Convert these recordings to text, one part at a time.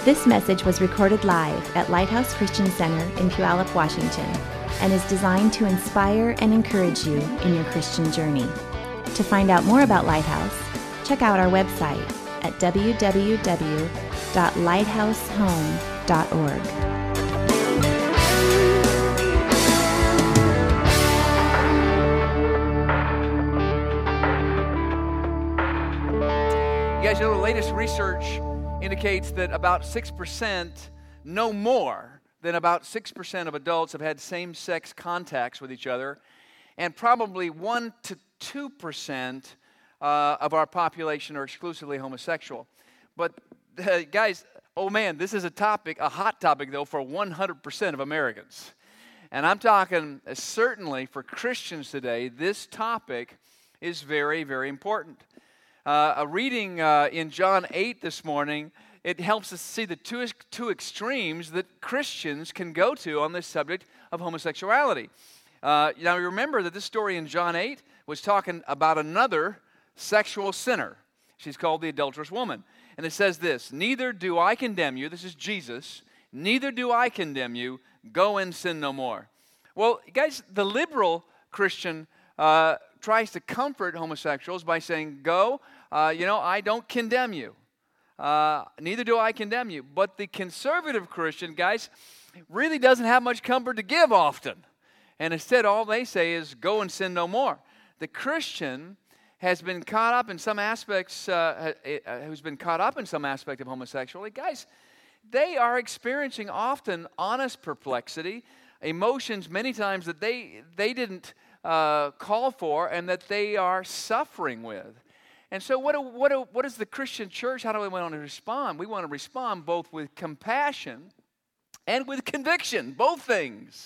This message was recorded live at Lighthouse Christian Center in Puyallup, Washington, and is designed to inspire and encourage you in your Christian journey. To find out more about Lighthouse, check out our website at www.lighthousehome.org. You guys know the latest research indicates that about 6%, no more than about 6% of adults have had same-sex contacts with each other, and probably 1 to 2% of our population are exclusively homosexual. But guys, oh man, this is a hot topic though, for 100% of Americans. And I'm talking certainly for Christians today, this topic is very, very important. A reading in John 8 this morning, it helps us see the two extremes that Christians can go to on this subject of homosexuality. Now remember that this story in John 8 was talking about another sexual sinner. She's called the adulterous woman. And it says this, "Neither do I condemn you," this is Jesus, "neither do I condemn you, go and sin no more." Well, guys, the liberal Christian tries to comfort homosexuals by saying, go, I don't condemn you. Neither do I condemn you. But the conservative Christian, guys, really doesn't have much comfort to give often. And instead, all they say is, go and sin no more. The Christian has been caught up in some aspects, who's been caught up in some aspect of homosexuality. Guys, they are experiencing often honest perplexity, emotions many times that they didn't call for and that they are suffering with. And so what is the Christian church? How do we want to respond? We want to respond both with compassion and with conviction, both things.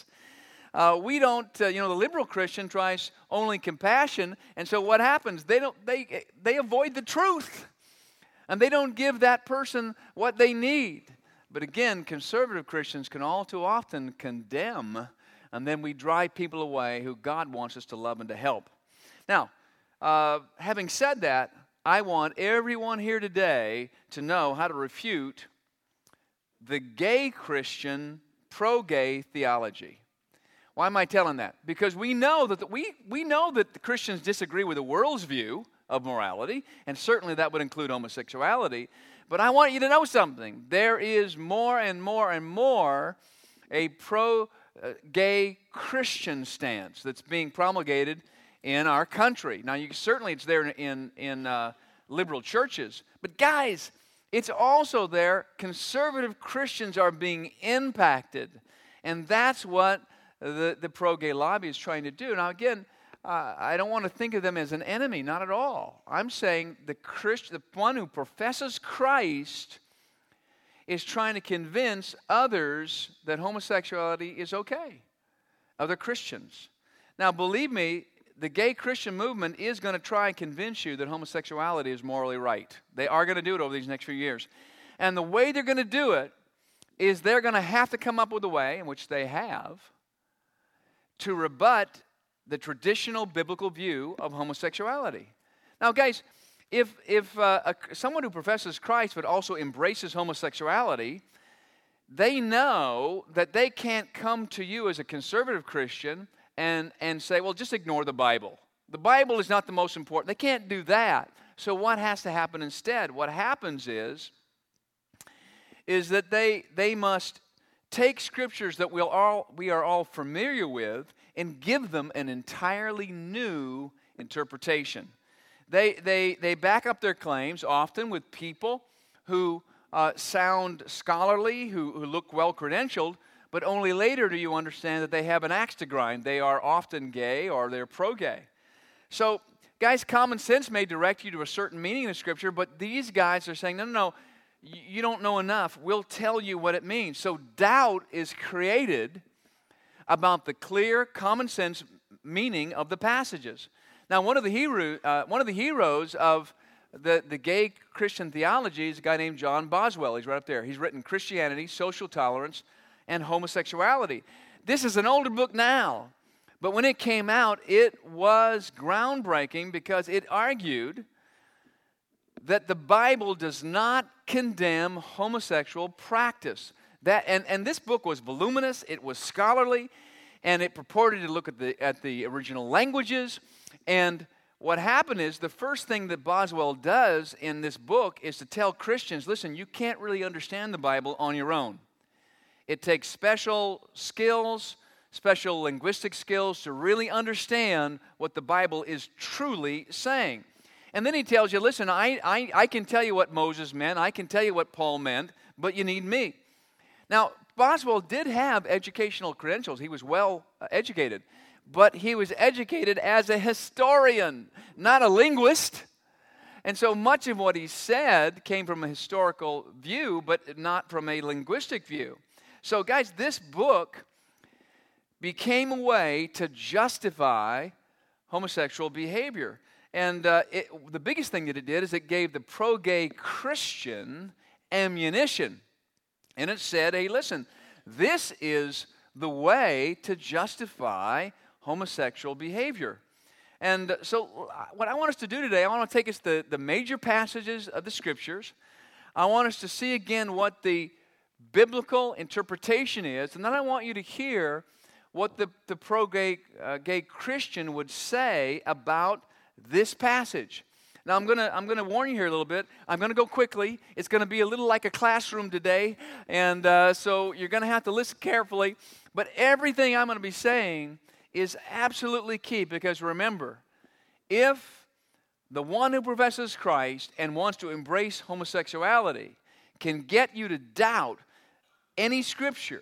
We don't, the liberal Christian tries only compassion, and so what happens? They avoid the truth, and they don't give that person what they need. But again, conservative Christians can all too often condemn, and then we drive people away who God wants us to love and to help. Now, having said that, I want everyone here today to know how to refute the gay Christian pro-gay theology. Why am I telling that? Because we know that we know that the Christians disagree with the world's view of morality, and certainly that would include homosexuality. But I want you to know something. There is more and more and more a pro-gay Christian stance that's being promulgated in our country. Now, certainly it's there in liberal churches. But guys, it's also there. Conservative Christians are being impacted. And that's what the pro-gay lobby is trying to do. Now, again, I don't want to think of them as an enemy, not at all. I'm saying the one who professes Christ is trying to convince others that homosexuality is okay, other Christians. Now, believe me, the gay Christian movement is going to try and convince you that homosexuality is morally right. They are going to do it over these next few years. And the way they're going to do it is they're going to have to come up with a way, in which they have, to rebut the traditional biblical view of homosexuality. Now, guys, if someone who professes Christ but also embraces homosexuality, they know that they can't come to you as a conservative Christian and say, well, just ignore the Bible. The Bible is not the most important. They can't do that. So what has to happen instead? What happens is that they must take scriptures that we are all familiar with and give them an entirely new interpretation. They back up their claims often with people who sound scholarly, who look well-credentialed, but only later do you understand that they have an axe to grind. They are often gay or they're pro-gay. So, guys, common sense may direct you to a certain meaning of Scripture, but these guys are saying, no, you don't know enough. We'll tell you what it means. So doubt is created about the clear, common sense meaning of the passages. Now, one of the heroes of the gay Christian theology is a guy named John Boswell. He's right up there. He's written Christianity, Social Tolerance, and Homosexuality. This is an older book now, but when it came out, it was groundbreaking because it argued that the Bible does not condemn homosexual practice. And this book was voluminous, it was scholarly, and it purported to look at the original languages. And what happened is, the first thing that Boswell does in this book is to tell Christians, listen, you can't really understand the Bible on your own. It takes special skills, special linguistic skills to really understand what the Bible is truly saying. And then he tells you, listen, I can tell you what Moses meant, I can tell you what Paul meant, but you need me. Now, Boswell did have educational credentials. He was well educated, but he was educated as a historian, not a linguist. And so much of what he said came from a historical view, but not from a linguistic view. So, guys, this book became a way to justify homosexual behavior. And the biggest thing that it did is it gave the pro-gay Christian ammunition. And it said, hey, listen, this is the way to justify homosexual behavior. And so what I want us to do today, I want to take us to the major passages of the Scriptures. I want us to see again what the biblical interpretation is. And then I want you to hear what the pro-gay gay Christian would say about this passage. Now, I'm gonna warn you here a little bit. I'm going to go quickly. It's going to be a little like a classroom today, and so you're going to have to listen carefully. But everything I'm going to be saying is absolutely key, because remember, if the one who professes Christ and wants to embrace homosexuality can get you to doubt any Scripture,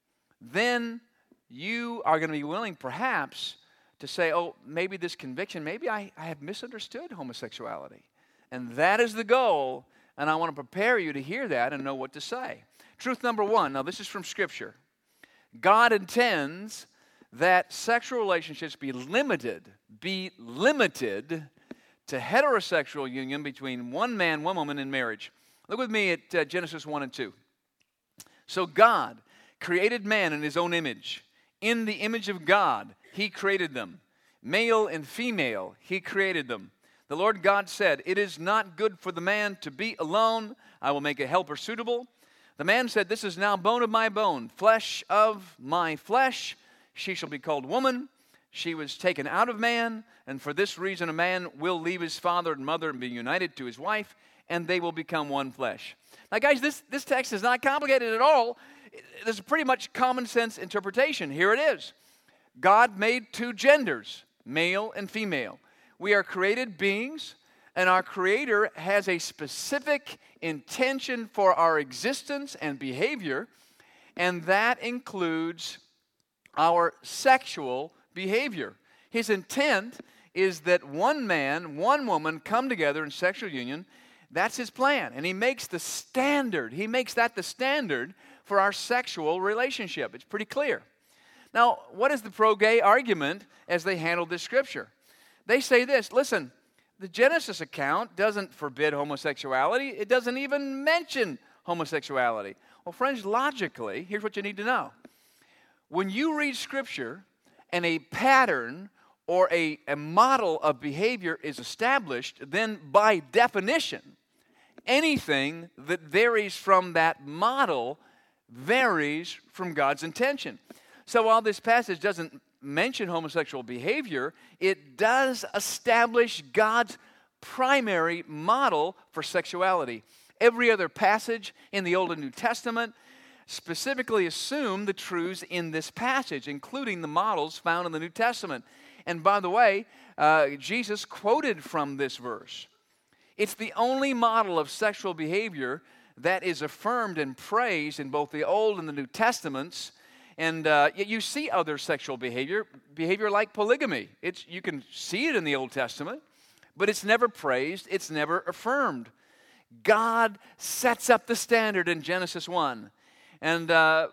then you are going to be willing, perhaps, to say, oh, maybe this conviction, maybe I have misunderstood homosexuality. And that is the goal, and I want to prepare you to hear that and know what to say. Truth number one, now this is from Scripture. God intends that sexual relationships be limited to heterosexual union between one man, one woman in marriage. Look with me at Genesis 1 and 2. So God created man in his own image. In the image of God, He created them. Male and female, He created them. The Lord God said, it is not good for the man to be alone. I will make a helper suitable. The man said, this is now bone of my bone, flesh of my flesh. She shall be called woman. She was taken out of man, and for this reason a man will leave his father and mother and be united to his wife, and they will become one flesh. Now, guys, this text is not complicated at all. There's a pretty much common sense interpretation. Here it is. God made two genders, male and female. We are created beings, and our Creator has a specific intention for our existence and behavior, and that includes our sexual behavior. His intent is that one man, one woman come together in sexual union. That's His plan, and He makes the standard. He makes that the standard for our sexual relationship. It's pretty clear. Now, what is the pro-gay argument as they handle this Scripture? They say this, listen, the Genesis account doesn't forbid homosexuality. It doesn't even mention homosexuality. Well, friends, logically, here's what you need to know. When you read Scripture and a pattern or a model of behavior is established, then by definition, anything that varies from that model varies from God's intention. So while this passage doesn't mention homosexual behavior, it does establish God's primary model for sexuality. Every other passage in the Old and New Testament specifically assume the truths in this passage, including the models found in the New Testament. And by the way, Jesus quoted from this verse. It's the only model of sexual behavior that is affirmed and praised in both the Old and the New Testaments. And you see other sexual behavior like polygamy. You can see it in the Old Testament, but it's never praised, it's never affirmed. God sets up the standard in Genesis 1. And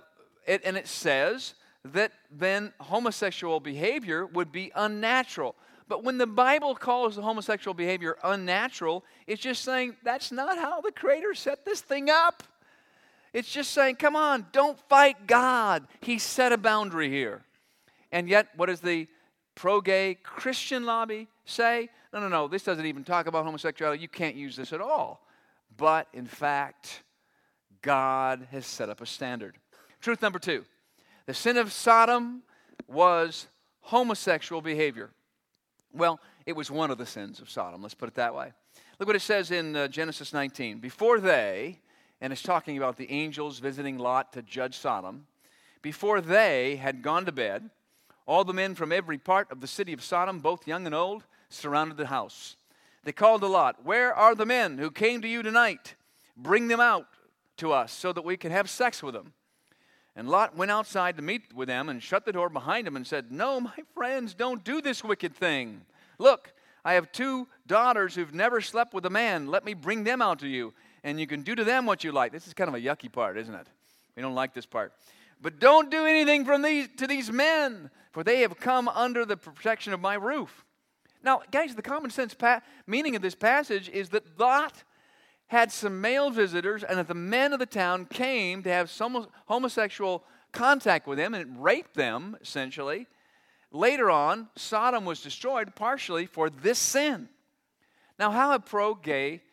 it says that then homosexual behavior would be unnatural. But when the Bible calls the homosexual behavior unnatural, it's just saying that's not how the Creator set this thing up. It's just saying, come on, don't fight God. He set a boundary here. And yet, what does the pro-gay Christian lobby say? no, this doesn't even talk about homosexuality. You can't use this at all. But, in fact, God has set up a standard. Truth number 2. The sin of Sodom was homosexual behavior. Well, it was one of the sins of Sodom. Let's put it that way. Look what it says in Genesis 19. Before they, and it's talking about the angels visiting Lot to judge Sodom, before they had gone to bed, all the men from every part of the city of Sodom, both young and old, surrounded the house. They called to Lot, "Where are the men who came to you tonight? Bring them out to us so that we can have sex with them." And Lot went outside to meet with them and shut the door behind him and said, "No, my friends, don't do this wicked thing. Look, I have 2 daughters who've never slept with a man. Let me bring them out to you, and you can do to them what you like." This is kind of a yucky part, isn't it? We don't like this part. "But don't do anything to these men, for they have come under the protection of my roof." Now, guys, the common sense meaning of this passage is that Lot had some male visitors, and that the men of the town came to have some homosexual contact with them and raped them, essentially. Later on, Sodom was destroyed partially for this sin. Now, how has pro-gay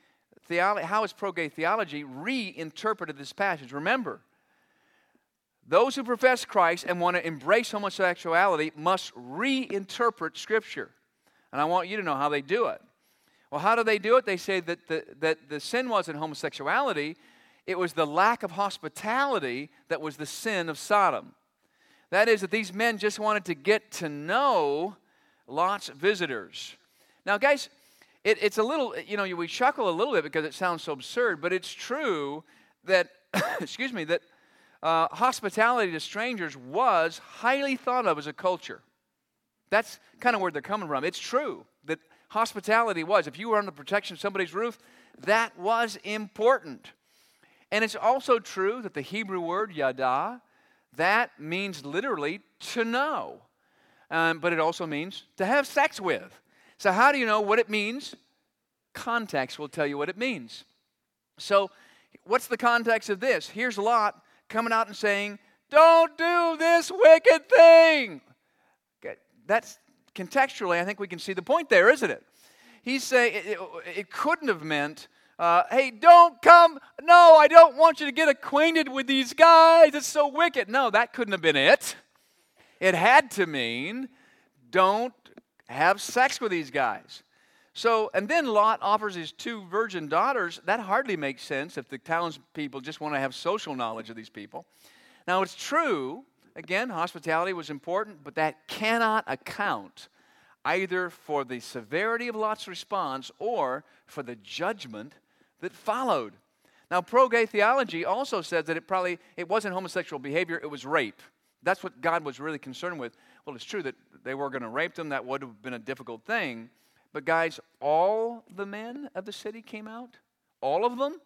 theology reinterpreted this passage? Remember, those who profess Christ and want to embrace homosexuality must reinterpret Scripture. And I want you to know how they do it. Well, how do they do it? They say that the sin wasn't homosexuality. It was the lack of hospitality that was the sin of Sodom. That is, that these men just wanted to get to know Lot's visitors. Now, guys, it's a little, we chuckle a little bit because it sounds so absurd, but it's true that, that hospitality to strangers was highly thought of as a culture. That's kind of where they're coming from. It's true that hospitality was. If you were under the protection of somebody's roof, that was important. And it's also true that the Hebrew word yada, that means literally to know. But it also means to have sex with. So how do you know what it means? Context will tell you what it means. So what's the context of this? Here's Lot coming out and saying, "Don't do this wicked thing." That's contextually, I think we can see the point there, isn't it? He's saying it couldn't have meant, "Hey, don't come. No, I don't want you to get acquainted with these guys. It's so wicked." No, that couldn't have been it. It had to mean, don't have sex with these guys. So, and then Lot offers his 2 virgin daughters. That hardly makes sense if the townspeople just want to have social knowledge of these people. Now, it's true, again, hospitality was important, but that cannot account either for the severity of Lot's response or for the judgment that followed. Now, pro-gay theology also says that it wasn't homosexual behavior, it was rape. That's what God was really concerned with. Well, it's true that they were going to rape them. That would have been a difficult thing. But guys, all the men of the city came out? All of them?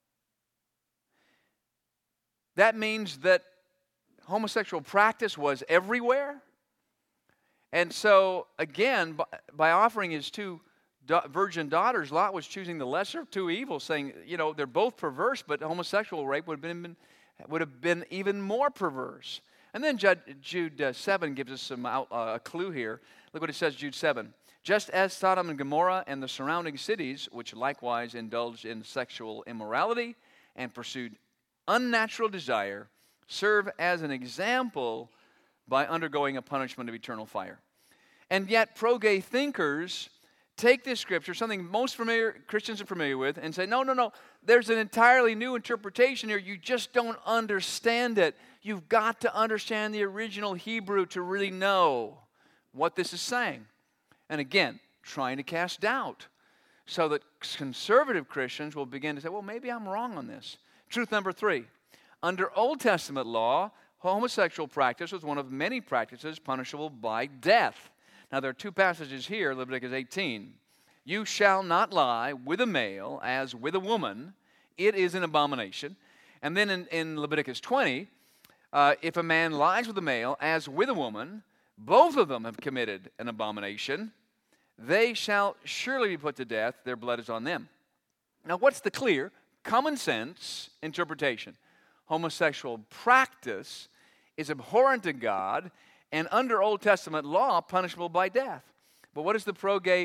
That means that homosexual practice was everywhere. And so, again, by offering his 2 virgin daughters, Lot was choosing the lesser of 2 evils, saying, they're both perverse, but homosexual rape would have been even more perverse. And then Jude 7 gives us a clue here. Look what it says, Jude 7. "Just as Sodom and Gomorrah and the surrounding cities, which likewise indulged in sexual immorality and pursued unnatural desire, serve as an example by undergoing a punishment of eternal fire." And yet, pro-gay thinkers take this scripture, something most Christians are familiar with, and say, no, there's an entirely new interpretation here. You just don't understand it. You've got to understand the original Hebrew to really know what this is saying. And again, trying to cast doubt so that conservative Christians will begin to say, well, maybe I'm wrong on this. Truth number 3. Under Old Testament law, homosexual practice was one of many practices punishable by death. Now, there are 2 passages here, Leviticus 18. "You shall not lie with a male as with a woman. It is an abomination." And then in Leviticus 20, "If a man lies with a male as with a woman, both of them have committed an abomination. They shall surely be put to death. Their blood is on them." Now, what's the clear, common sense interpretation? Homosexual practice is abhorrent to God and under Old Testament law punishable by death. But what does the pro-gay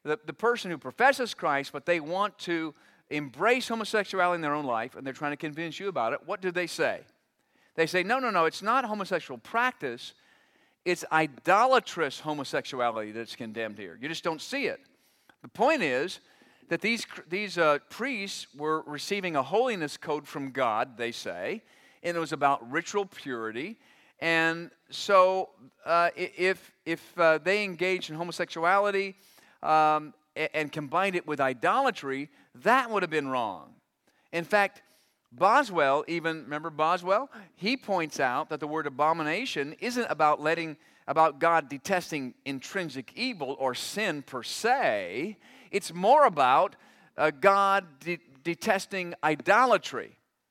the person who professes Christ, but they want to embrace homosexuality in their own life, and they're trying to convince you about it, what do they say? They say, no, it's not homosexual practice. It's idolatrous homosexuality that's condemned here. You just don't see it. The point is that these priests were receiving a holiness code from God, they say, and it was about ritual purity. And so if they engaged in homosexuality and combined it with idolatry, that would have been wrong. In fact, Boswell, remember Boswell? He points out that the word abomination isn't about God detesting intrinsic evil or sin per se. It's more about God detesting idolatry.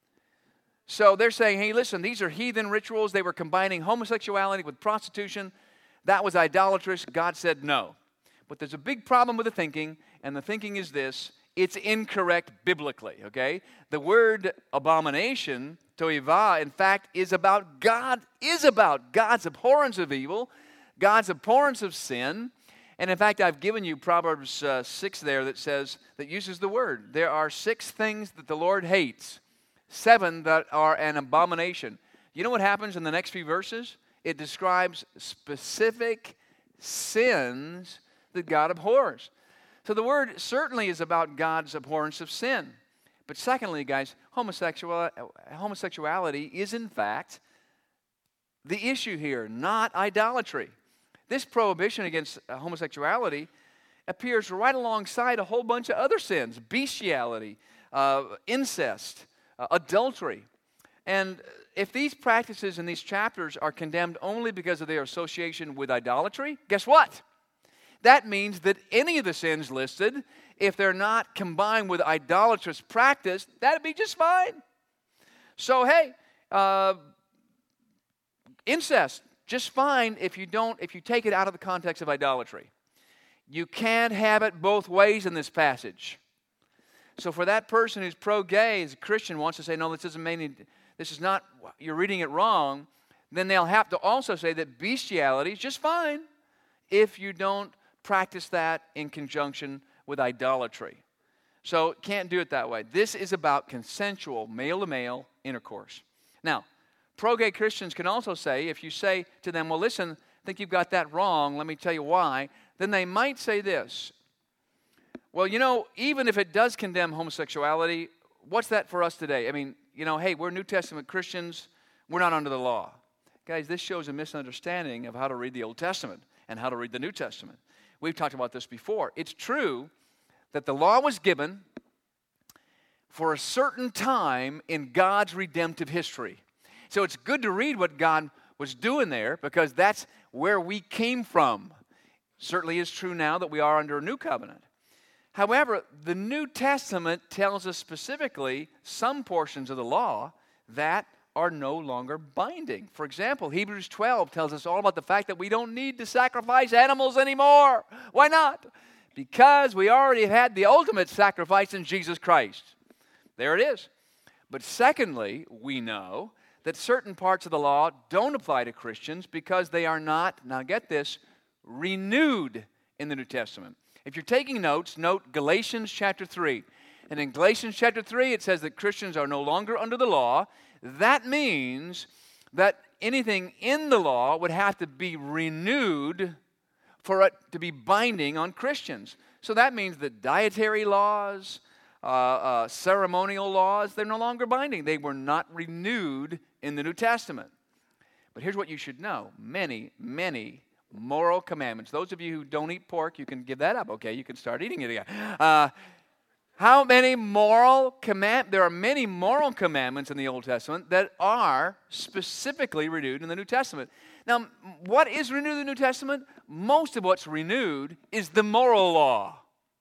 So they're saying, hey, listen, these are heathen rituals. They were combining homosexuality with prostitution. That was idolatrous. God said no. But there's a big problem with the thinking, and the thinking is this: it's incorrect biblically, okay? The word abomination, toivah, in fact, is about God's abhorrence of evil, God's abhorrence of sin. And in fact, I've given you Proverbs 6 there that uses the word. There are 6 things that the Lord hates, 7 that are an abomination. You know what happens in the next few verses? It describes specific sins that God abhors. So the word certainly is about God's abhorrence of sin. But secondly, guys, homosexuality is in fact the issue here, not idolatry. This prohibition against homosexuality appears right alongside a whole bunch of other sins: bestiality, incest, adultery. And if these practices in these chapters are condemned only because of their association with idolatry, guess what? That means that any of the sins listed, if they're not combined with idolatrous practice, that'd be just fine. So, hey, incest, just fine if you take it out of the context of idolatry. You can't have it both ways in this passage. So for that person who's pro-gay, as a Christian, wants to say, no, this is not, you're reading it wrong, then they'll have to also say that bestiality is just fine if you don't practice that in conjunction with idolatry. So can't do it that way. This is about consensual male-to-male intercourse. Now, pro-gay Christians can also say, if you say to them, well, listen, I think you've got that wrong, let me tell you why, then they might say this: well, even if it does condemn homosexuality, what's that for us today? I mean, hey, we're New Testament Christians, we're not under the law. Guys, this shows a misunderstanding of how to read the Old Testament and how to read the New Testament. We've talked about this before. It's true that the law was given for a certain time in God's redemptive history. So it's good to read what God was doing there, because that's where we came from. Certainly is true now that we are under a new covenant. However, the New Testament tells us specifically some portions of the law that are no longer binding. For example, Hebrews 12 tells us all about the fact that we don't need to sacrifice animals anymore. Why not? Because we already had the ultimate sacrifice in Jesus Christ. There it is. But secondly, we know that certain parts of the law don't apply to Christians because they are not, now get this, renewed in the New Testament. If you're taking notes, note Galatians chapter 3. And in Galatians chapter 3, it says that Christians are no longer under the law. That means that anything in the law would have to be renewed for it to be binding on Christians. So that means that dietary laws, ceremonial laws, they're no longer binding. They were not renewed in the New Testament. But here's what you should know. Many, many moral commandments. Those of you who don't eat pork, you can give that up, okay? You can start eating it again. How many there are many moral commandments in the Old Testament that are specifically renewed in the New Testament. Now, what is renewed in the New Testament? Most of what's renewed is the moral law.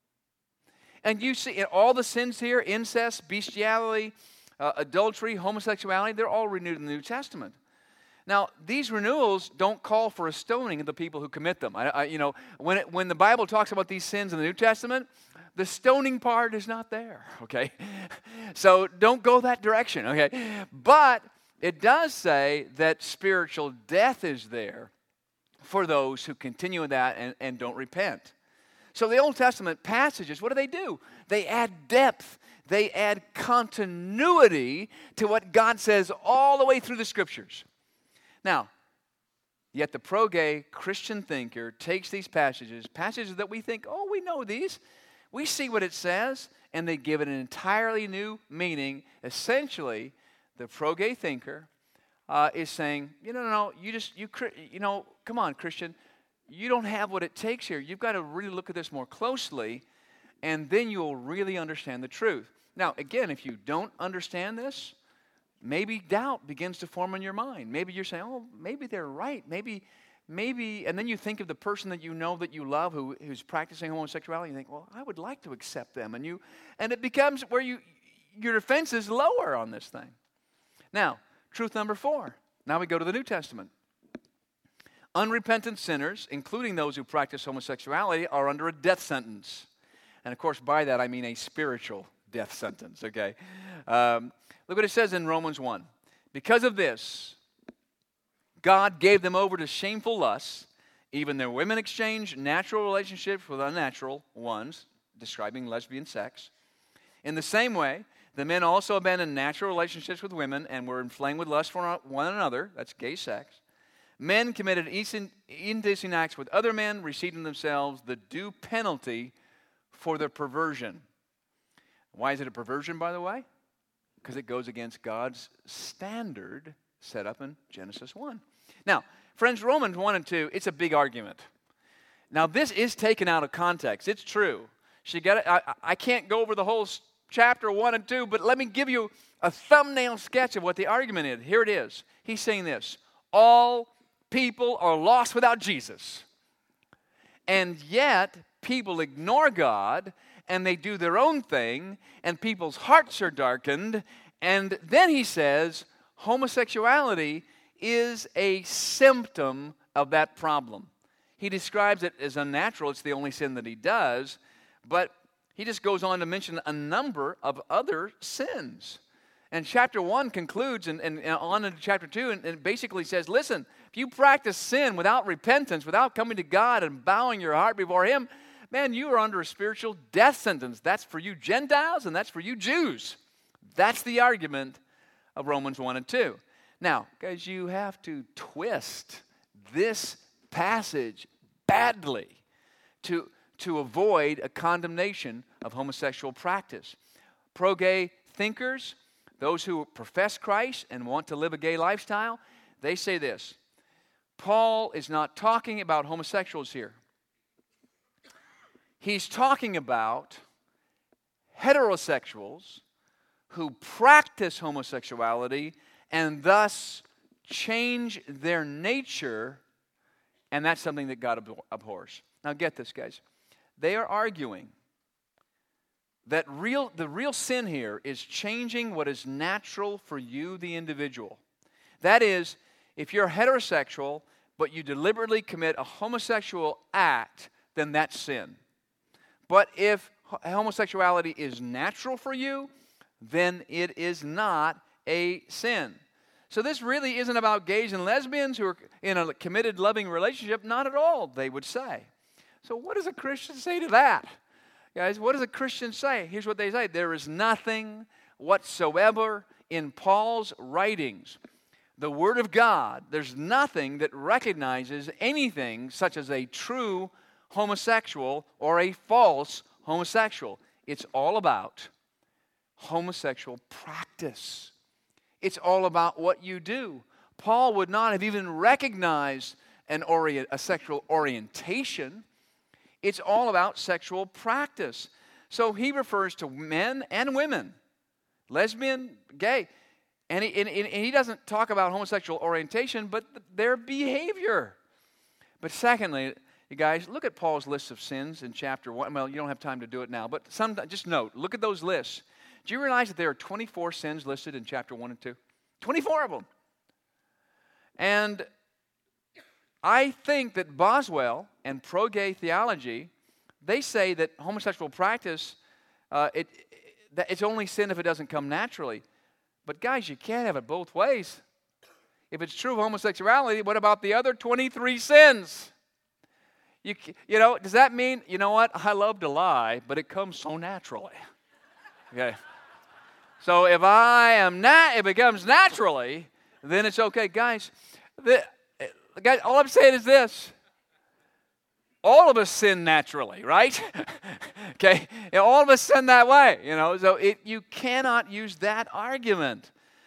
And you see in all the sins here, incest, bestiality, adultery, homosexuality, they're all renewed in the New Testament. Now, these renewals don't call for a stoning of the people who commit them. When the Bible talks about these sins in the New Testament, the stoning part is not there, okay? So don't go that direction, okay? But it does say that spiritual death is there for those who continue in that and don't repent. So the Old Testament passages, what do? They add depth. They add continuity to what God says all the way through the Scriptures. Now, yet the pro-gay Christian thinker takes these passages that we think, oh, we know these. We see what it says, and they give it an entirely new meaning. Essentially, the pro-gay thinker is saying, come on, Christian, you don't have what it takes here. You've got to really look at this more closely, and then you'll really understand the truth. Now, again, if you don't understand this, maybe doubt begins to form in your mind. Maybe you're saying, oh, maybe they're right. Maybe, and then you think of the person that you know that you love who's practicing homosexuality, and you think, well, I would like to accept them. And it becomes where your defense is lower on this thing. Now, truth number 4. Now we go to the New Testament. Unrepentant sinners, including those who practice homosexuality, are under a death sentence. And of course, by that I mean a spiritual death sentence, okay? Look what it says in Romans 1. Because of this, God gave them over to shameful lusts. Even their women exchanged natural relationships with unnatural ones, describing lesbian sex. In the same way, the men also abandoned natural relationships with women and were inflamed with lust for one another. That's gay sex. Men committed indecent acts with other men, receiving themselves the due penalty for their perversion. Why is it a perversion, by the way? Because it goes against God's standard set up in Genesis 1. Now, friends, Romans 1 and 2, it's a big argument. Now, this is taken out of context. It's true. I can't go over the whole chapter 1 and 2, but let me give you a thumbnail sketch of what the argument is. Here it is. He's saying this: all people are lost without Jesus. And yet, people ignore God, and they do their own thing, and people's hearts are darkened. And then he says, homosexuality is a symptom of that problem. He describes it as unnatural. It's the only sin that he does. But he just goes on to mention a number of other sins. And chapter 1 concludes and on into chapter 2 and basically says, listen, if you practice sin without repentance, without coming to God and bowing your heart before Him, man, you are under a spiritual death sentence. That's for you Gentiles and that's for you Jews. That's the argument of Romans 1 and 2. Now, guys, you have to twist this passage badly to avoid a condemnation of homosexual practice. Pro-gay thinkers, those who profess Christ and want to live a gay lifestyle, they say this: Paul is not talking about homosexuals here. He's talking about heterosexuals who practice homosexuality and thus change their nature, and that's something that God abhors. Now get this, guys. They are arguing that the real sin here is changing what is natural for you, the individual. That is, if you're heterosexual, but you deliberately commit a homosexual act, then that's sin. But if homosexuality is natural for you, then it is not a sin. So this really isn't about gays and lesbians who are in a committed, loving relationship. Not at all, they would say. So what does a Christian say to that? Guys, what does a Christian say? Here's what they say. There is nothing whatsoever in Paul's writings, the Word of God, there's nothing that recognizes anything such as a true homosexual or a false homosexual. It's all about homosexual practice. It's all about what you do. Paul would not have even recognized a sexual orientation. It's all about sexual practice. So he refers to men and women, lesbian, gay. And he doesn't talk about homosexual orientation, but their behavior. But secondly, you guys, look at Paul's list of sins in chapter 1. Well, you don't have time to do it now, but just note, look at those lists. Do you realize that there are 24 sins listed in chapter 1 and 2? 24 of them. And I think that Boswell and pro-gay theology, they say that homosexual practice, it's only sin if it doesn't come naturally. But guys, you can't have it both ways. If it's true of homosexuality, what about the other 23 sins? Does that mean, you know what? I love to lie, but it comes so naturally. Okay. So if it becomes naturally, then it's okay. Guys, all I'm saying is this. All of us sin naturally, right? Okay? All of us sin that way, So you cannot use that argument.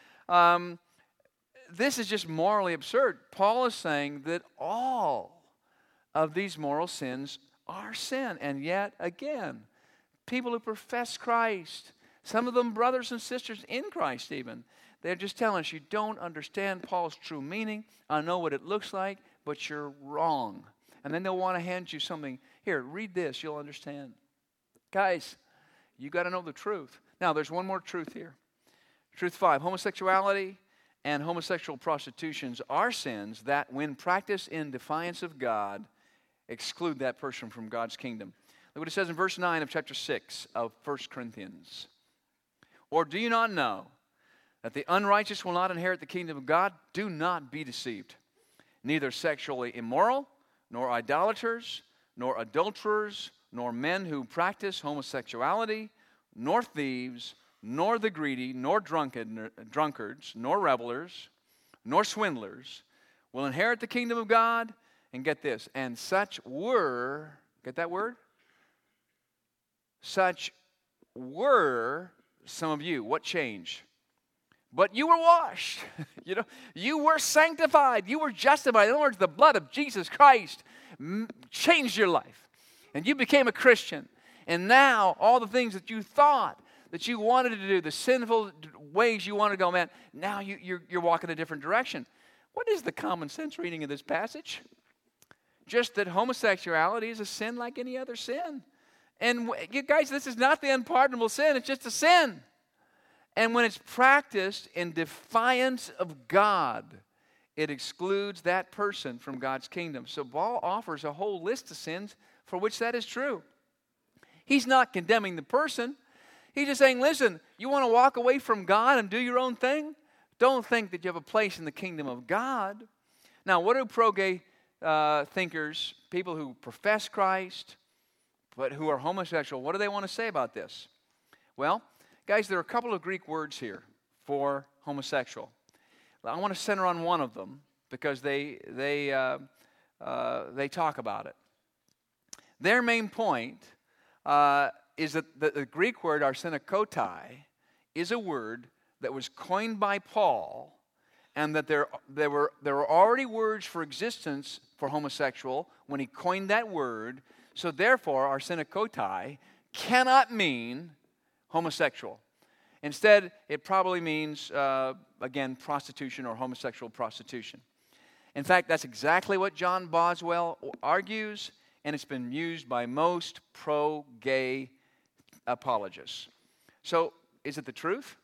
This is just morally absurd. Paul is saying that all of these moral sins are sin. And yet, again, people who profess Christ, some of them brothers and sisters in Christ even, they're just telling us, you don't understand Paul's true meaning. I know what it looks like, but you're wrong. And then they'll want to hand you something. Here, read this, you'll understand. Guys, you got to know the truth. Now, there's one more truth here. Truth 5, homosexuality and homosexual prostitutions are sins that, when practiced in defiance of God, exclude that person from God's kingdom. Look what it says in verse 9 of chapter 6 of 1 Corinthians. Or do you not know that the unrighteous will not inherit the kingdom of God? Do not be deceived. Neither sexually immoral, nor idolaters, nor adulterers, nor men who practice homosexuality, nor thieves, nor the greedy, nor drunkards, nor revelers, nor swindlers will inherit the kingdom of God. And get this, and such were, get that word? Such were some of you. What changed? But you were washed. You were sanctified. You were justified. In other words, the blood of Jesus Christ changed your life. And you became a Christian. And now, all the things that you thought that you wanted to do, the sinful ways you wanted to go, man, now you're walking a different direction. What is the common sense reading of this passage? Just that homosexuality is a sin like any other sin. And you guys, this is not the unpardonable sin. It's just a sin. And when it's practiced in defiance of God, it excludes that person from God's kingdom. So Paul offers a whole list of sins for which that is true. He's not condemning the person. He's just saying, listen, you want to walk away from God and do your own thing? Don't think that you have a place in the kingdom of God. Now, what do pro-gay thinkers, people who profess Christ, but who are homosexual, what do they want to say about this? Well, guys, there are a couple of Greek words here for homosexual. I want to center on one of them because they talk about it. Their main point is that the Greek word arsenokotai is a word that was coined by Paul, and that there were already words for existence for homosexual when he coined that word. So therefore, arsenokotai cannot mean homosexual. Instead, it probably means, again, prostitution or homosexual prostitution. In fact, that's exactly what John Boswell argues, and it's been used by most pro-gay apologists. So, is it the truth?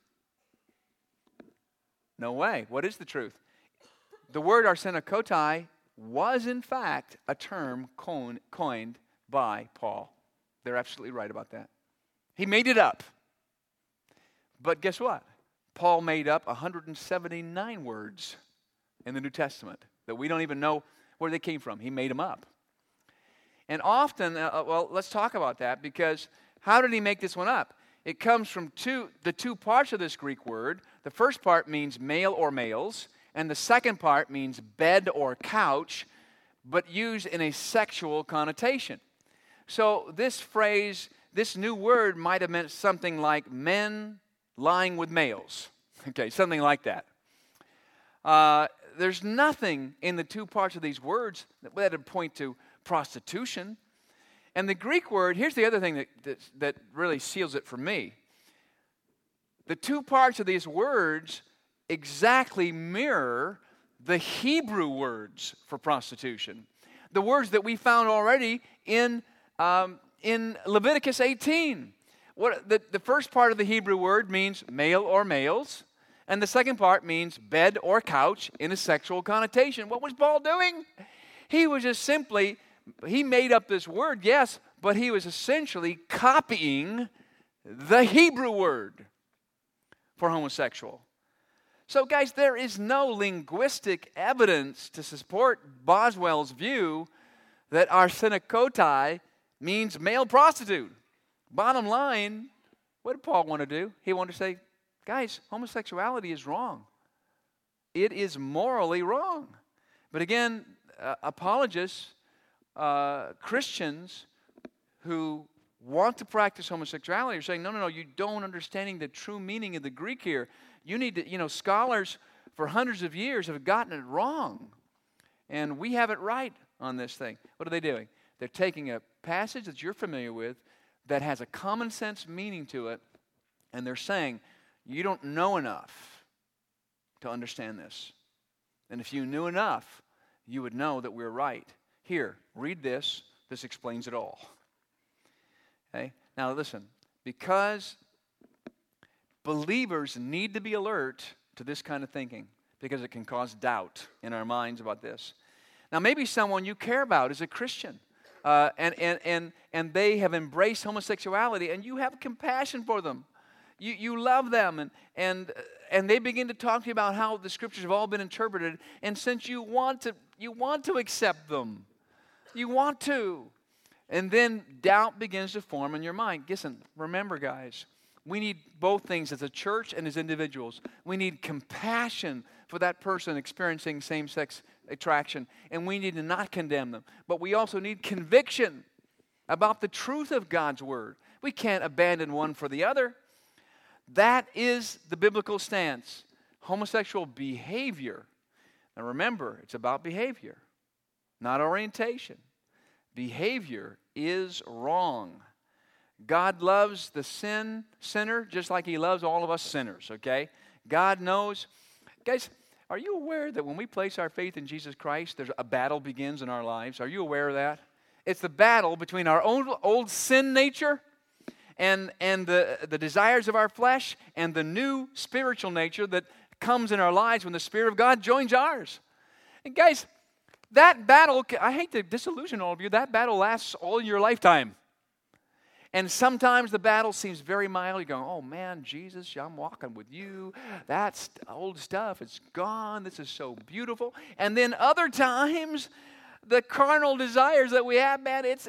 No way. What is the truth? The word arsenokotai was, in fact, a term coined by Paul. They're absolutely right about that. He made it up. But guess what? Paul made up 179 words in the New Testament that we don't even know where they came from. He made them up. And often, let's talk about that, because how did he make this one up? It comes from the two parts of this Greek word. The first part means male or males, and the second part means bed or couch, but used in a sexual connotation. So this phrase, this new word might have meant something like men lying with males. Okay, something like that. There's nothing in the two parts of these words that would point to prostitution. And the Greek word, here's the other thing that really seals it for me. The two parts of these words exactly mirror the Hebrew words for prostitution. The words that we found already in Leviticus 18. The first part of the Hebrew word means male or males, and the second part means bed or couch in a sexual connotation. What was Paul doing? He was just simply, he made up this word, yes, but he was essentially copying the Hebrew word for homosexual. So guys, there is no linguistic evidence to support Boswell's view that arsenokotai means male prostitute. Bottom line, what did Paul want to do? He wanted to say, guys, homosexuality is wrong. It is morally wrong. But again, apologists, Christians who want to practice homosexuality are saying, no, you don't understanding the true meaning of the Greek here. You need to, scholars for hundreds of years have gotten it wrong. And we have it right on this thing. What are they doing? They're taking a passage that you're familiar with that has a common sense meaning to it, and they're saying, you don't know enough to understand this. And if you knew enough, you would know that we're right. Here, read this. This explains it all. Okay? Now listen, because believers need to be alert to this kind of thinking, because it can cause doubt in our minds about this. Now maybe someone you care about is a Christian, and they have embraced homosexuality, and you have compassion for them. You love them, and they begin to talk to you about how the scriptures have all been interpreted, and since you want to accept them, you want to, and then doubt begins to form in your mind. Listen, remember, guys, we need both things as a church and as individuals. We need compassion for that person experiencing same-sex attraction, and we need to not condemn them. But we also need conviction about the truth of God's word. We can't abandon one for the other. That is the biblical stance. Homosexual behavior. Now remember, it's about behavior, not orientation. Behavior is wrong. God loves the sinner just like he loves all of us sinners, okay? God knows. Guys, are you aware that when we place our faith in Jesus Christ, there's a battle begins in our lives? Are you aware of that? It's the battle between our own old sin nature and the desires of our flesh and the new spiritual nature that comes in our lives when the Spirit of God joins ours. And guys, that battle, I hate to disillusion all of you, that battle lasts all your lifetime. And sometimes the battle seems very mild. You're going, oh man, Jesus, I'm walking with you. That's old stuff. It's gone. This is so beautiful. And then other times, the carnal desires that we have, man, it's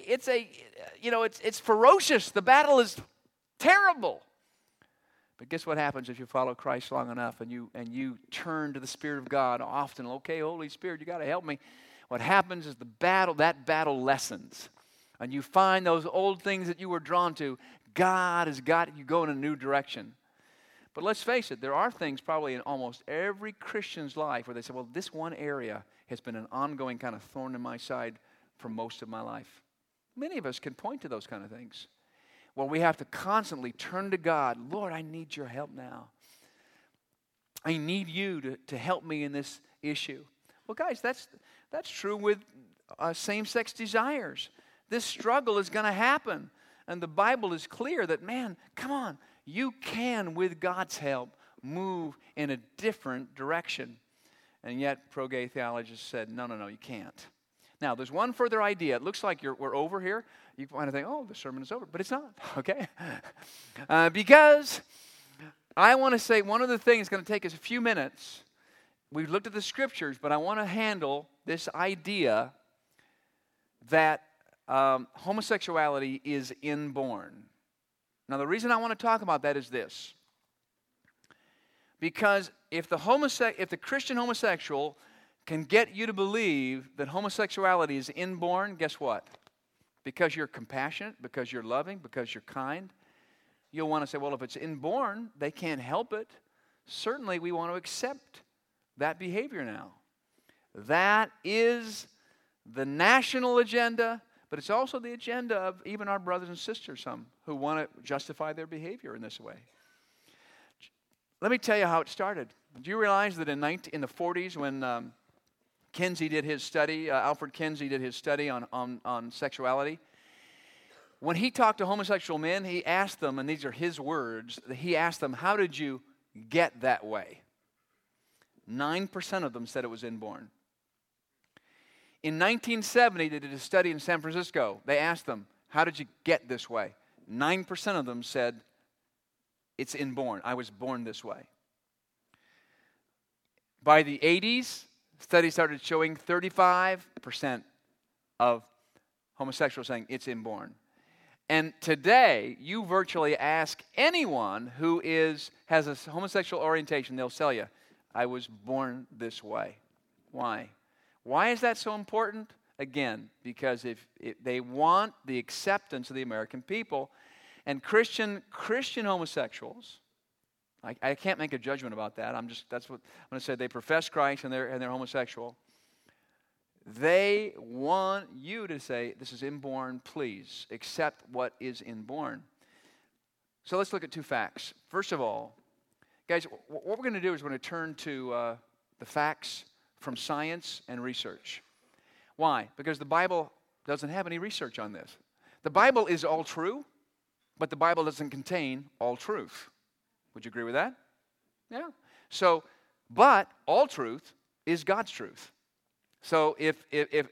ferocious. The battle is terrible. But guess what happens if you follow Christ long enough and you turn to the Spirit of God often? Okay, Holy Spirit, you got to help me. What happens is that battle lessens. And you find those old things that you were drawn to, God has got you going in a new direction. But let's face it, there are things probably in almost every Christian's life where they say, well, this one area has been an ongoing kind of thorn in my side for most of my life. Many of us can point to those kind of things. Well, we have to constantly turn to God. Lord, I need your help now. I need you to help me in this issue. Well, guys, that's true with same-sex desires. This struggle is going to happen. And the Bible is clear that, man, come on, you can, with God's help, move in a different direction. And yet, pro-gay theologists said, no, you can't. Now, there's one further idea. It looks like we're over here. You kind of think, oh, the sermon is over. But it's not, okay? Because I want to say one of the things going to take us a few minutes. We've looked at the scriptures, but I want to handle this idea that homosexuality is inborn. Now, the reason I want to talk about that is this. Because if the Christian homosexual can get you to believe that homosexuality is inborn, guess what? Because you're compassionate, because you're loving, because you're kind, you'll want to say, well, if it's inborn, they can't help it. Certainly, we want to accept that behavior now. That is the national agenda, but it's also the agenda of even our brothers and sisters, some who want to justify their behavior in this way. Let me tell you how it started. Do you realize that in the 40s when Kinsey did his study, Alfred Kinsey did his study on sexuality, when he talked to homosexual men, he asked them, and these are his words, he asked them, how did you get that way? 9% of them said it was inborn. In 1970, they did a study in San Francisco. They asked them, how did you get this way? 9% of them said, it's inborn. I was born this way. By the 80s, studies started showing 35% of homosexuals saying it's inborn. And today, you virtually ask anyone who has a homosexual orientation, they'll tell you, I was born this way. Why? Why is that so important? Again, because if they want the acceptance of the American people, and Christian homosexuals, I can't make a judgment about that. That's what I'm going to say. They profess Christ and they're homosexual. They want you to say, this is inborn, please accept what is inborn. So let's look at two facts. First of all, guys, what we're going to do is we're going to turn to the facts from science and research. Why? Because the Bible doesn't have any research on this. The Bible is all true, but the Bible doesn't contain all truth. Would you agree with that? Yeah. So, but all truth is God's truth. So if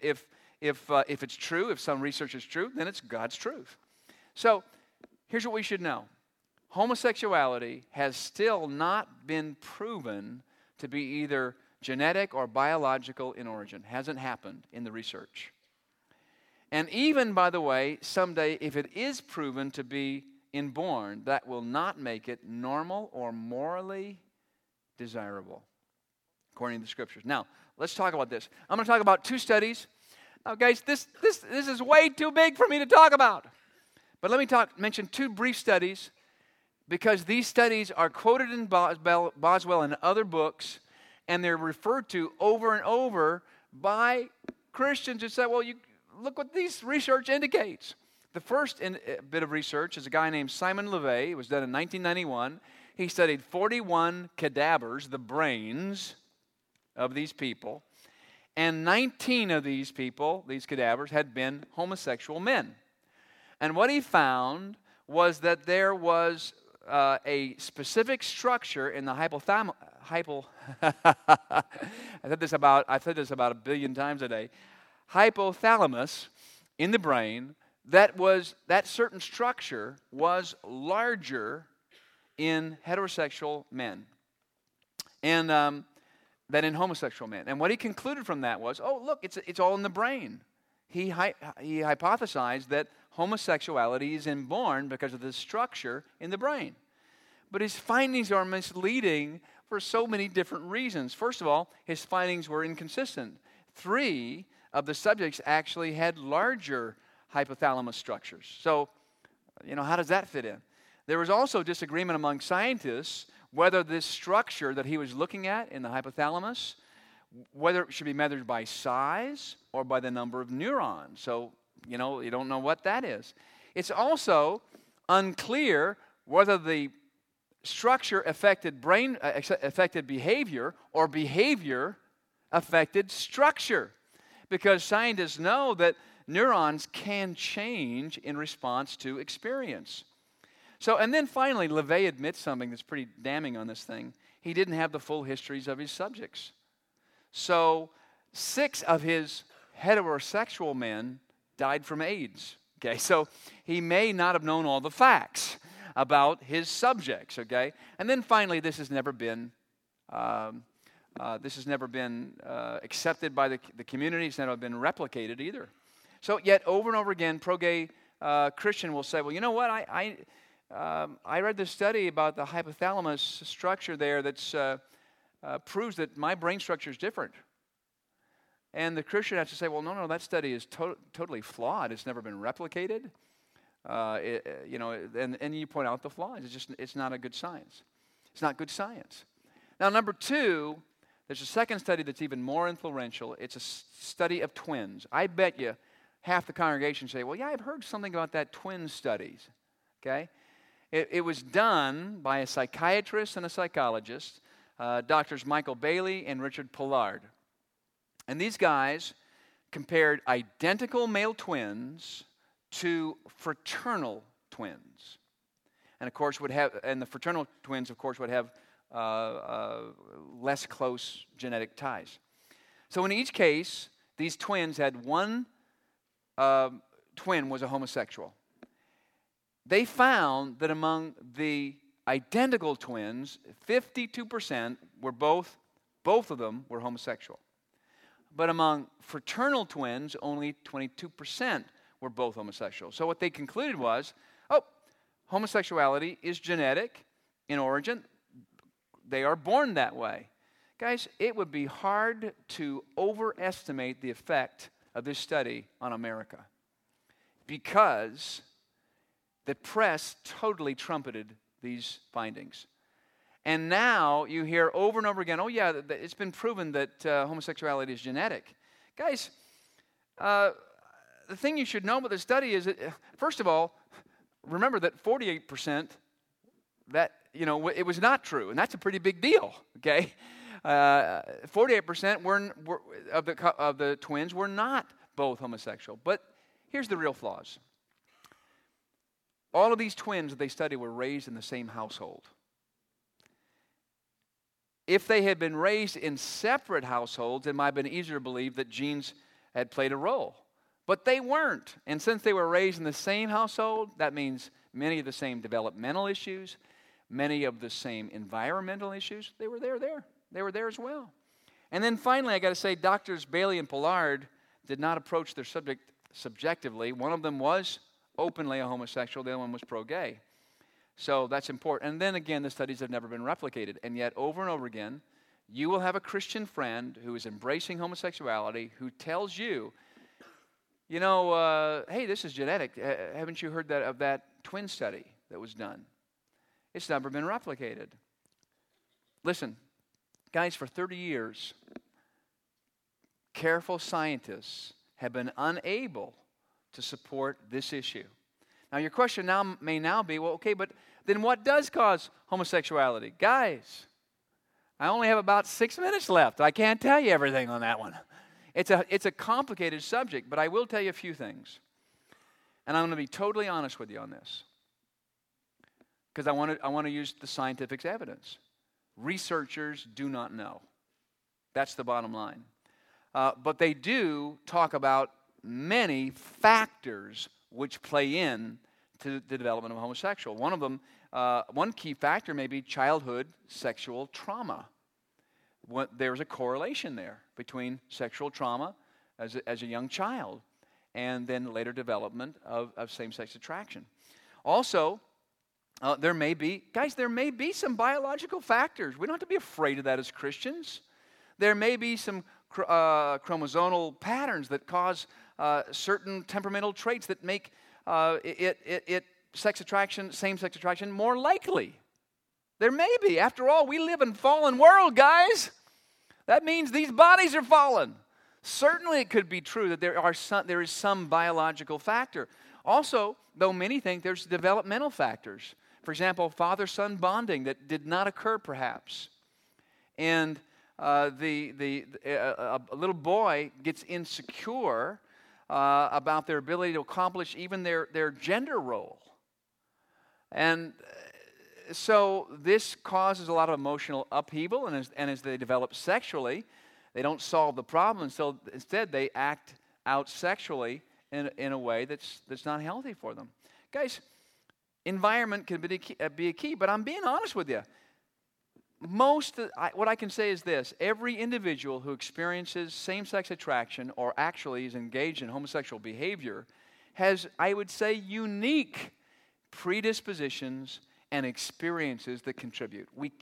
it's true, if some research is true, then it's God's truth. So here's what we should know. Homosexuality has still not been proven to be either genetic or biological in origin. Hasn't happened in the research. And even, by the way, someday, if it is proven to be inborn, that will not make it normal or morally desirable, according to the Scriptures. Now, let's talk about this. I'm going to talk about two studies. Now, guys, this is way too big for me to talk about. But let me mention two brief studies, because these studies are quoted in Boswell and other books, and they're referred to over and over by Christians who say, well, look what this research indicates. The first bit of research is a guy named Simon LeVay. It was done in 1991. He studied 41 cadavers, the brains of these people, and 19 of these people, these cadavers, had been homosexual men. And what he found was that there was a specific structure in the hypothalamus. I've said this about a billion times a day. Hypothalamus in the brain, that certain structure was larger in heterosexual men and than in homosexual men. And what he concluded from that was, oh, look, it's all in the brain. He hypothesized that homosexuality is inborn because of the structure in the brain. But his findings are misleading for so many different reasons. First of all, his findings were inconsistent. 3 of the subjects actually had larger hypothalamus structures. So, how does that fit in? There was also disagreement among scientists whether this structure that he was looking at in the hypothalamus, whether it should be measured by size or by the number of neurons. So, you don't know what that is. It's also unclear whether the structure affected behavior or behavior affected structure, because scientists know that neurons can change in response to experience. So, and then finally, LeVay admits something that's pretty damning on this thing. He didn't have the full histories of his subjects. So, 6 of his heterosexual men died from AIDS. Okay, so he may not have known all the facts about his subjects. Okay, and then finally, this has never been accepted by the community. It's never been replicated either. So, yet over and over again, pro-gay Christian will say, "Well, you know what? I read this study about the hypothalamus structure there that's proves that my brain structure is different." And the Christian has to say, well, no, that study is totally flawed. It's never been replicated. And you point out the flaws. It's not a good science. It's not good science. Now, number 2, there's a second study that's even more influential. It's a study of twins. I bet you half the congregation say, well, yeah, I've heard something about that twin studies. Okay? It was done by a psychiatrist and a psychologist, Doctors Michael Bailey and Richard Pollard. And these guys compared identical male twins to fraternal twins. And of course the fraternal twins, of course, would have less close genetic ties. So in each case, these twins had one twin was a homosexual. They found that among the identical twins, 52% were both of them were homosexual. but among fraternal twins, only 22% were both homosexual. So what they concluded was, homosexuality is genetic in origin. They are born that way. Guys, it would be hard to overestimate the effect of this study on America because the press totally trumpeted these findings. And now you hear over and over again, it's been proven that homosexuality is genetic. Guys, the thing you should know about this study is that, first of all, remember that 48% it was not true, and that's a pretty big deal, okay? 48% of the twins were not both homosexual. But here's the real flaws. All of these twins that they studied were raised in the same household. If they had been raised in separate households, it might have been easier to believe that genes had played a role. But they weren't. And since they were raised in the same household, that means many of the same developmental issues, many of the same environmental issues, they were there. They were there as well. And then finally, I got to say, Doctors Bailey and Pollard did not approach their subject subjectively. One of them was openly a homosexual. The other one was pro-gay. So that's important. And then again, the studies have never been replicated. And yet, over and over again, you will have a Christian friend who is embracing homosexuality who tells you, hey, this is genetic. Haven't you heard of that twin study that was done? It's never been replicated. Listen, guys, for 30 years, careful scientists have been unable to support this issue. Now, your question may be, well, okay, but then what does cause homosexuality? Guys, I only have about 6 minutes left. I can't tell you everything on that one. It's a complicated subject, but I will tell you a few things. And I'm going to be totally honest with you on this, because I want to use the scientific evidence. Researchers do not know. That's the bottom line. But they do talk about many factors which play in to the development of a homosexual. One of them, one key factor may be childhood sexual trauma. There's a correlation there between sexual trauma as a young child and then later development of same-sex attraction. Also, there may be some biological factors. We don't have to be afraid of that as Christians. There may be some chromosomal patterns that cause certain temperamental traits that make same-sex attraction more likely. There may be. After all, we live in a fallen world, guys. That means these bodies are fallen. Certainly it could be true that there is some biological factor. Also, though many think there's developmental factors. For example, father-son bonding that did not occur perhaps. And a little boy gets insecure about their ability to accomplish even their gender role. And so this causes a lot of emotional upheaval, and as they develop sexually, they don't solve the problem. So instead, they act out sexually in a way that's not healthy for them. Guys, environment can be a key, but I'm being honest with you. What I can say is this: every individual who experiences same-sex attraction or actually is engaged in homosexual behavior has, I would say, unique predispositions and experiences that contribute.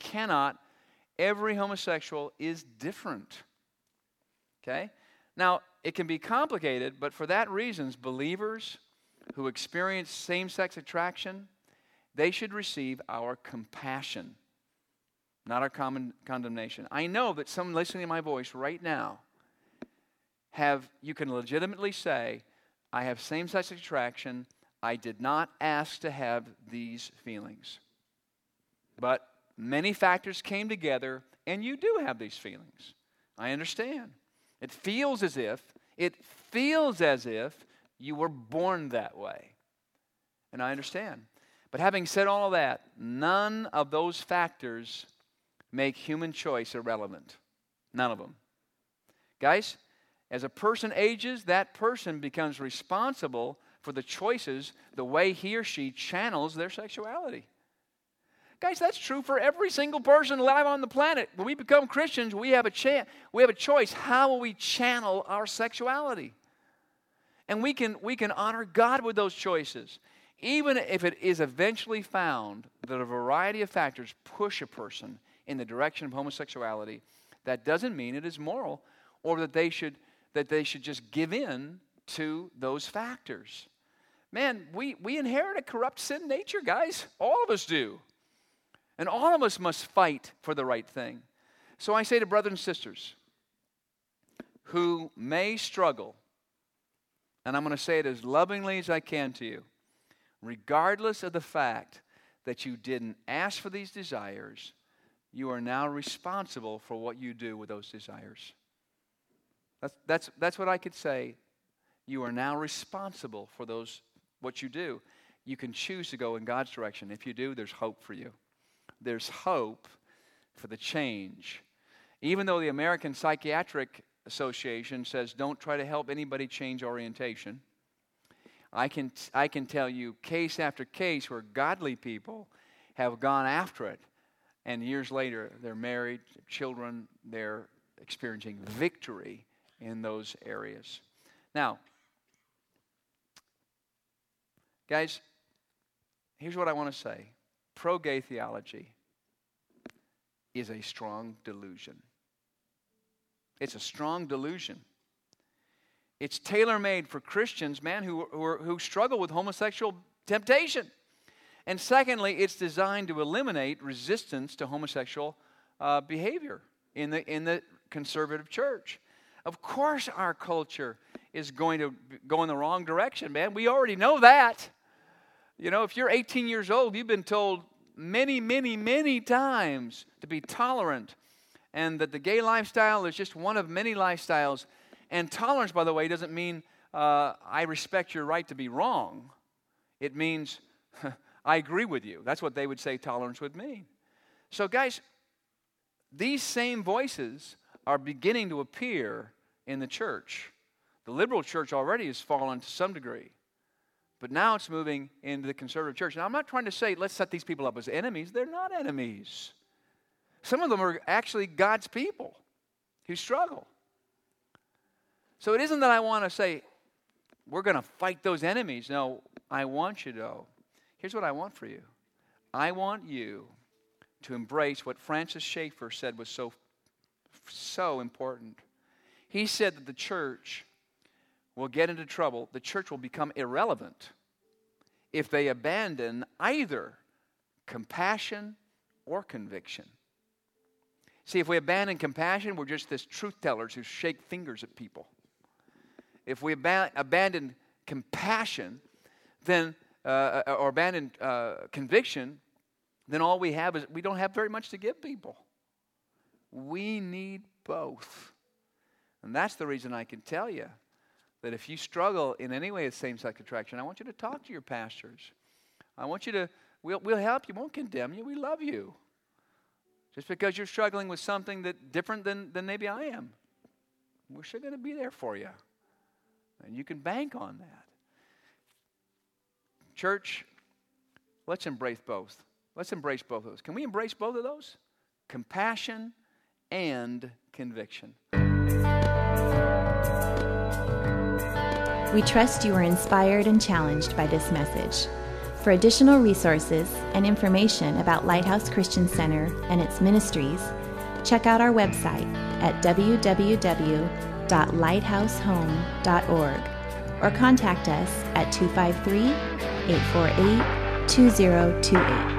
Every homosexual is different. Okay? Now, it can be complicated, but for that reason, believers who experience same-sex attraction, they should receive our compassion, not our condemnation. I know that some listening to my voice right now you can legitimately say, I have same-sex attraction. I did not ask to have these feelings. But many factors came together, and you do have these feelings. I understand. It feels as if you were born that way. And I understand. But having said all of that, none of those factors make human choice irrelevant. None of them. Guys, as a person ages, that person becomes responsible for the choices, the way he or she channels their sexuality. Guys, that's true for every single person alive on the planet. When we become Christians, we have a choice. How will we channel our sexuality? And we can honor God with those choices. Even if it is eventually found that a variety of factors push a person in the direction of homosexuality, that doesn't mean it is moral or that they should just give in to those factors. Man, we inherit a corrupt sin nature, guys. All of us do. And all of us must fight for the right thing. So I say to brothers and sisters who may struggle, and I'm going to say it as lovingly as I can to you, regardless of the fact that you didn't ask for these desires, you are now responsible for what you do with those desires. That's what I could say. You are now responsible for what you do. You can choose to go in God's direction. If you do, there's hope for you. There's hope for the change. Even though the American Psychiatric Association says don't try to help anybody change orientation, I can tell you case after case where godly people have gone after it, and years later they're married, children, they're experiencing victory in those areas. Now, guys, here's what I want to say. Pro-gay theology is a strong delusion. It's a strong delusion. It's tailor-made for Christians, man, who struggle with homosexual temptation. And secondly, it's designed to eliminate resistance to homosexual behavior in the conservative church. Of course, our culture is going to go in the wrong direction, man. We already know that. You know, if you're 18 years old, you've been told many, many, many times to be tolerant and that the gay lifestyle is just one of many lifestyles. And tolerance, by the way, doesn't mean I respect your right to be wrong. It means I agree with you. That's what they would say tolerance would mean. So, guys, these same voices are beginning to appear in the church. The liberal church already has fallen to some degree. But now it's moving into the conservative church. Now, I'm not trying to say let's set these people up as enemies. They're not enemies. Some of them are actually God's people who struggle. So it isn't that I want to say we're going to fight those enemies. No, I want you to know. Here's what I want for you. I want you to embrace what Francis Schaeffer said was so important. He said that the church will get into trouble. The church will become irrelevant if they abandon either compassion or conviction. See, if we abandon compassion, we're just this truth tellers who shake fingers at people. If we abandon compassion, then or abandon conviction, then all we have is we don't have very much to give people. We need both. And that's the reason I can tell you that if you struggle in any way with same-sex attraction, I want you to talk to your pastors. I want you to, we'll help you, won't condemn you, we love you. Just because you're struggling with something that different than maybe I am, we're still going to be there for you. And you can bank on that. Church, let's embrace both. Let's embrace both of those. Can we embrace both of those? Compassion and conviction. We trust you are inspired and challenged by this message. For additional resources and information about Lighthouse Christian Center and its ministries, check out our website at www.lighthousehome.org or contact us at 253-848-2028.